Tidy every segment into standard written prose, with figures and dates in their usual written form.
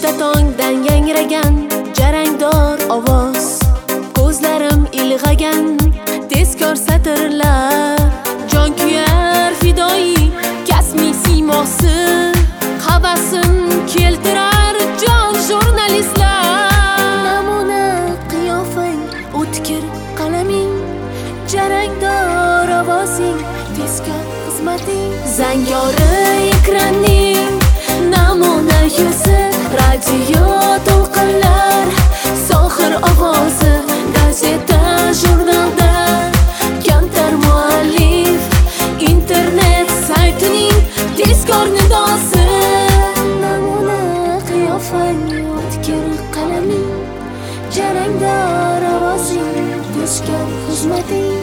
erta tongdan yangragan jarangdor ovoz, ko'zlarim ilg'agan tezkor satrlar, jon kuyar fidoi kasmiy siymosi, havasin keltirar jon jurnalistlar. Namuna qiyofang, o'tkir qalaming, jarangdor ovozing, tezkor xizmating, zangori ekraning, namuna yuzi, radio to'lqinlar, sohir ovozi, gazeta jurnalda kamtar muallif, internet saytining tezkor nidosi. Namuna qiyofang, o'tkir qalaming, jarangdor ovozing, tezkor xizmating.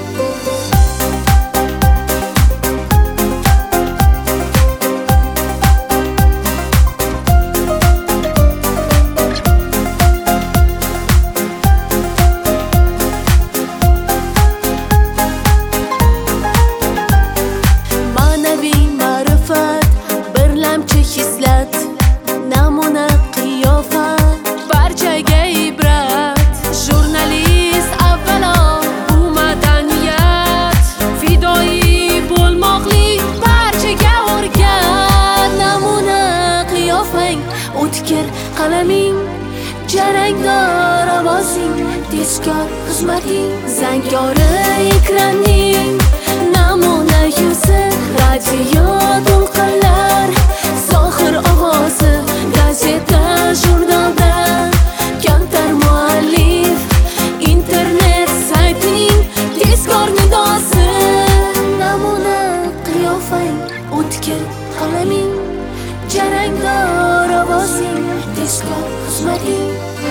Hislat, namuna qiyofa, barchaga ibrat. Jurnalist avvalo bu madaniyat, fidoi bo'lmoqlik barchaga o'rgat. Namuna qiyofang, o'tkir qalaming, jarangdor ovozing, tezkor xizmating, zangori ekraning, namuna yuzi, radio to'lqinlar, sohir ovozi, gazeta jurnalda kamtar muallif, internet saytining tezkor nidosi. Namuna qiyofang, o'tkir qalaming, jarangdor ovozing, tezkor xizmating.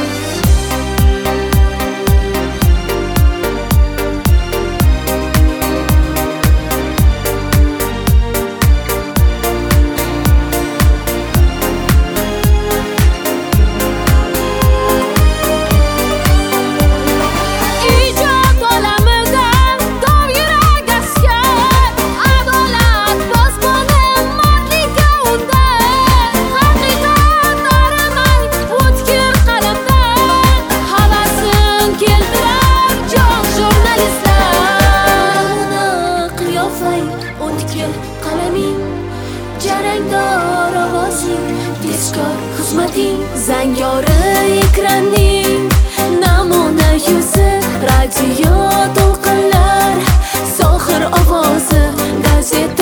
O'tkir qalaming, jarangdor ovozing, tezkor xizmating, zangori ekraning, namuna yuzi, radio to'lqinlar, sohir ovozi, gazeta